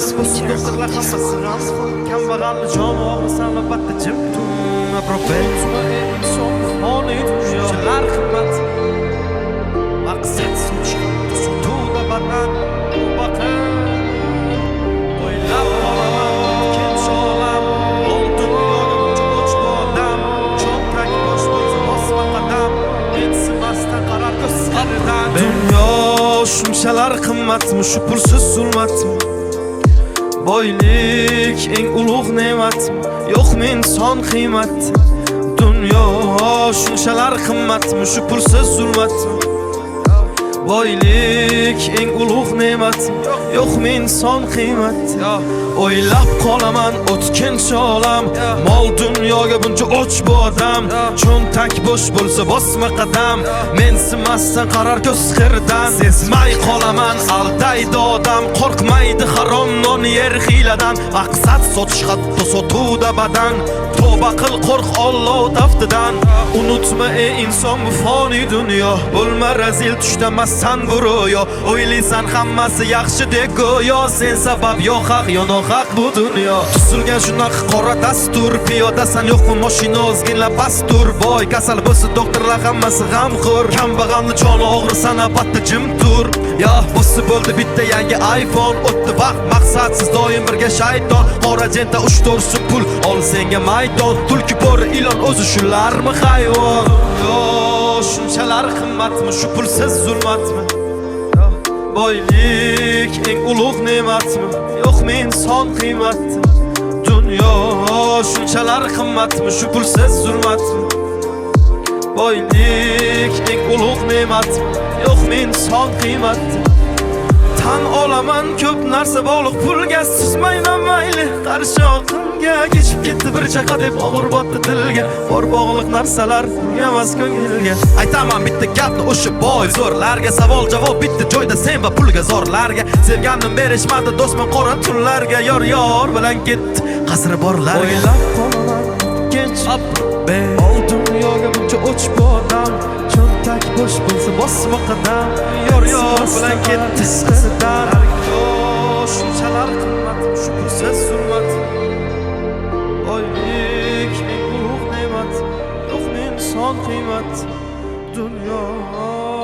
bo'lsin doktorlar hammasi ramsxon kambag'alni joni og'risan albatta jim tun propensiya inson foniy shunchalar qimmat maqsad sotuvda badan u baqir o'ylab qolaman kim sholam ol dunyoga uch bodam cho'ntak bosh bo'lsa bosma qadam mensimasdan qarar ko'zlaridan dunyo shunchalar qimmatmi shu pulsiz zulmatmi boylik eng ulug' ne'matmi yo'qmi inson qiymati dunyo shunchalar qimmatmi shu pulsiz zulmatmi boylik eng ulug' ne'matmi yo'qmi inson qiymati o'ylab qolaman o'tkinchi olam mol dunyoga buncha och bu odam cho'ntak bo'sh bo'lsa bosma qadam mensimasdan qarar ko'z qirdan sezmay qolaman aldaydi odam qo'rqmaydi harom non yer hiyladan maqsad sotish hatto sotuvda badan tavba qil qo'rq Alloh taftidan unutma ey inson bu foniy dunyo bo'lma razil tushdamassan bu ro'yo o'ylaysan hammasi yaxshi deb go'yo sen sabab yo haq yo nohaq bu dunyo tuzilgan shunaqa qora dastur piyodasan yo'qmi mashina ozginlab pastur boy kasal bo'lsa doktorlar hammasi g'amxo'r kambag'alni joni og'risan albatta jim tur yo bo'lsa bo'ldi bitta yangi iPhone o'tdi vaqt maqsadsiz doim birga shayton qora jenta 3-4 pul ol senga maydon tulki bo'ri ilon o'zi shularmi hayvon yo shunchalar qimmatmi shu pulsiz zulmatmi boylik eng ulug' ne'matmi yo'qmi inson qiymati dunyo shunchalar qimmatmi shu pulsiz zulmatmi boylik eng ulug' ne'matmi yo'qmi inson qiymati tan olaman ko'p narsa bog'liq pulga susmayman mayli qarshi oqimga kechib ketdi bir chaqa deb og'ir botdi dilga bor bog'liq narsalar emas ko'ngilga aytaman bitta gapni o'sha boy zo'rlarga savol javob bitta joyda sen va pulga zorlarga sevgandim berishmadi do'stman qora tunlarga yor bilan ketdi qasri borlarga o'ylab qolaman gench ol dunyoga buncha och bu odam cho'ntak bo'sh bo'lsa bosma qadam yor bilan ketdi qasidan shunchalar qimmat shu pulsiz zulmat boylik eng ulug' ne'mat yo'qmi inson qiymati dunyo